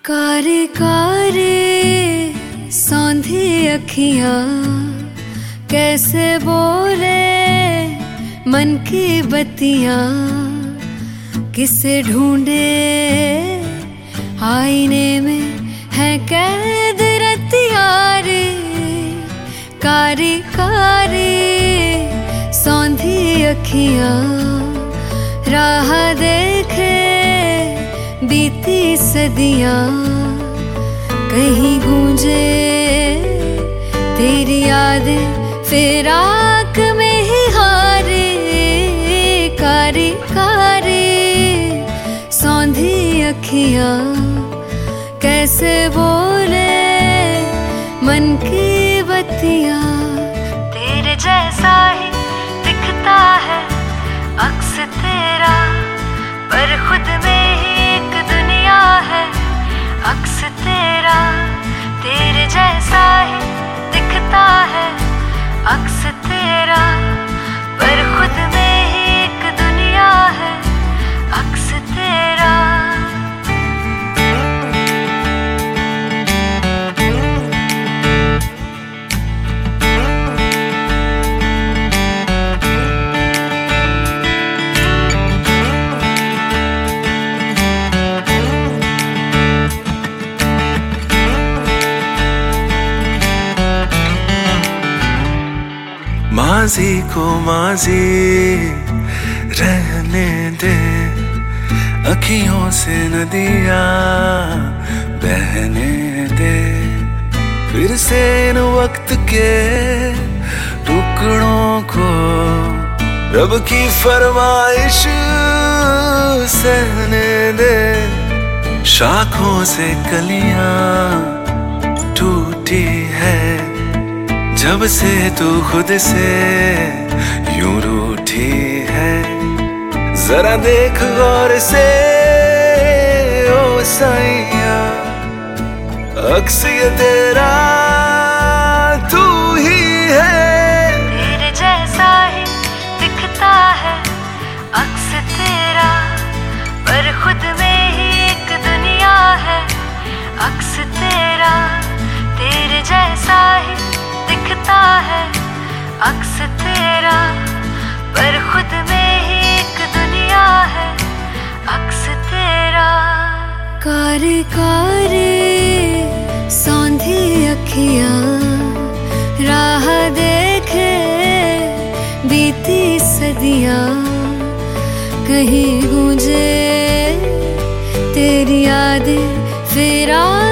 कारे कारे सौंधी अखियां कैसे बोले मन की बत्तियां, किसे ढूंढे आईने में है कैद रतियां रे। कारे कारे सौंधी अखियां राह देखे बीती सदियां, कहीं गूंजे तेरी यादें फिर आँख में ही हारे। कारे कारे सौंधी अखियां कैसे बोले मन की बत्तियां। तेरे जैसा ही दिखता है अक्स तेरा, पर खुद में ही एक दुनिया है अक्स तेरा। तेरे जैसा ही दिखता है अक्स तेरा, पर खुद में ही एक दुनिया है अक्स तेरा। माज़ी को माज़ी रहने दे, अखियों से नदियाँ बहने दे। फिर से इन वक्त के टुकड़ों को रब की फरमाइश सहने दे। शाखों से कलियां टूटी है जब से तू खुद से यूं रूठी है। जरा देख गौर से ओ साइया, अक्स ये तेरा तू ही है। तेरे जैसा ही दिखता है अक्स तेरा, पर खुद में ही एक दुनिया है अक्स तेरा। तेरे जैसा ही दिखता है अक्स तेरा, पर खुद में ही एक दुनिया है अक्स तेरा। कारे कारे सौंधी अखियां राह देखे बीती सदियां, कहीं गूंजे तेरी यादें फिर